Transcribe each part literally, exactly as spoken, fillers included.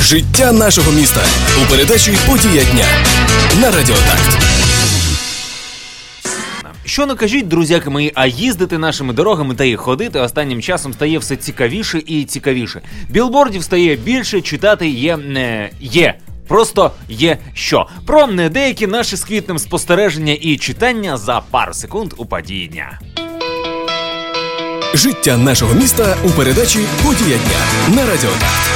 Життя нашого міста у передачі «Подія дня» на Радіо Такт. Що не кажіть, друзяки мої, а їздити нашими дорогами та їх ходити останнім часом стає все цікавіше і цікавіше. Білбордів стає більше, читати є... не є. Просто є що. Про деякі наші з Квітнем спостереження і читання за пару секунд у «Події дня». Життя нашого міста у передачі «Подія дня» на Радіо Такт.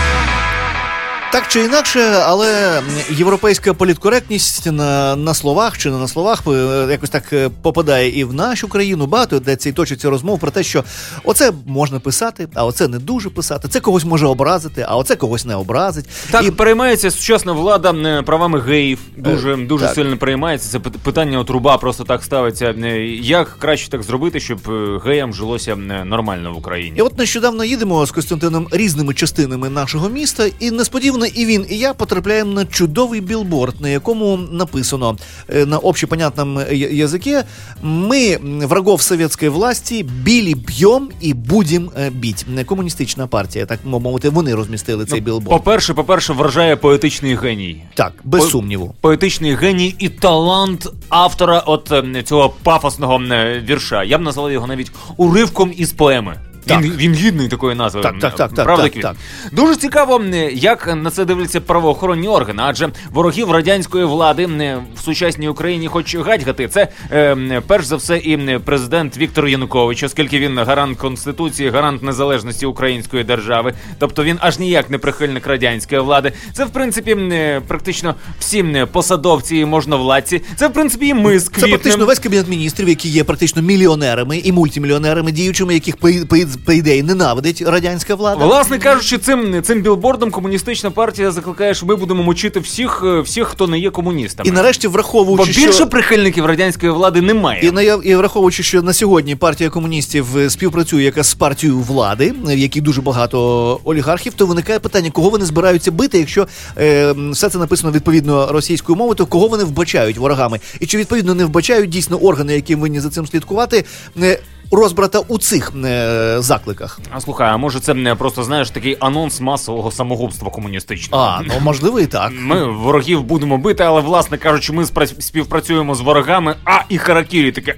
Так чи інакше, але європейська політкоректність на, на словах чи не на словах якось так попадає і в нашу країну. Багато де ці точаться розмов про те, що оце можна писати, а оце не дуже писати. Це когось може образити, а оце когось не образить. Так, і... переймається сучасна влада правами геїв. Дуже, е, дуже сильно переймається. Це питання труба просто так ставиться. Як краще так зробити, щоб геям жилося нормально в Україні? І от нещодавно їдемо з Костянтином різними частинами нашого міста, і несподівано і він, і я потрапляємо на чудовий білборд, на якому написано на общепонятном языке: «Мы врагов советской власти били, б'єм і будем бить». Комуністична партія, так мовити, вони розмістили цей білборд. По-перше, по-перше, вражає поетичний геній. Так, без По- сумніву. Поетичний геній і талант автора от цього пафосного вірша. Я б назвав його навіть уривком із поеми. Він, він гідний такої назви. Так, так, так, правда, так, так, так. Дуже цікаво, як на це дивляться правоохоронні органи, адже ворогів радянської влади в сучасній Україні хоч гадьгати. Це е, перш за все і президент Віктор Янукович, оскільки він гарант Конституції, гарант незалежності української держави. Тобто він аж ніяк не прихильник радянської влади. Це, в принципі, практично всі посадовці і можновладці. Це, в принципі, і ми з Квітнем. Це практично весь Кабінет міністрів, які є практично мільйонерами і мультимільйонерами, діючими, яких по, по, по ідеї ненавидить радянська влада. Власне кажучи, цим, цим білбордом комуністична партія закликає, що ми будемо мочити всіх, всіх, хто не є комуністами. І нарешті враховуючи, Бо більше що... прихильників радянської влади немає. І, на, і враховуючи, що на сьогодні партія комуністів співпрацює якраз з партією влади, в якій дуже багато олігархів, то виникає питання, кого вони збираються бити, якщо е, все це написано відповідно російською мовою, то кого вони вбачають ворогами? І чи відповідно не вбачають дійсно органи, які повинні за цим слідкувати, е, розбрата у цих е, закликах? А слухай, а може це не просто, знаєш, такий анонс масового самогубства комуністичного? А, ну можливо і так. Ми ворогів будемо бити, але, власне кажучи, ми спра- співпрацюємо з ворогами, а і харакірі таке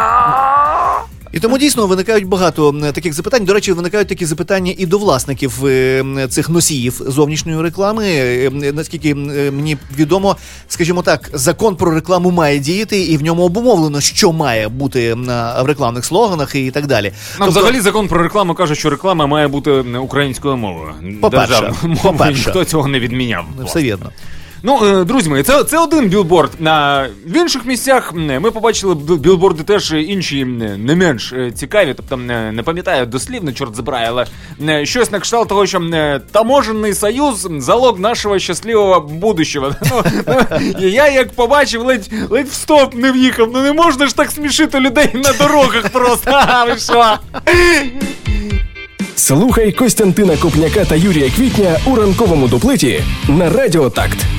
а. І тому дійсно виникають багато таких запитань. До речі, виникають такі запитання і до власників е, цих носіїв зовнішньої реклами. Е, наскільки мені відомо, скажімо так, закон про рекламу має діяти, і в ньому обумовлено, що має бути на, в рекламних слоганах і так далі. Ну, тобто, взагалі закон про рекламу каже, що реклама має бути українською мовою. По-перше, по-перше. Ніхто цього не відміняв. Все вірно. Ну, друзі мої, це, це один білборд. На, в інших місцях ми побачили білборди теж інші не менш цікаві. Тобто, не пам'ятаю дослівно, чорт забирає, але щось на кшталт того, що таможенний союз – залог нашого щасливого будущого. Ну, ну, я як побачив, ледь, ледь в стоп не в'їхав. Ну не можна ж так смішити людей на дорогах просто. А, ви що? Слухай Костянтина Копняка та Юрія Квітня у ранковому дуплеті на Радіо Такт.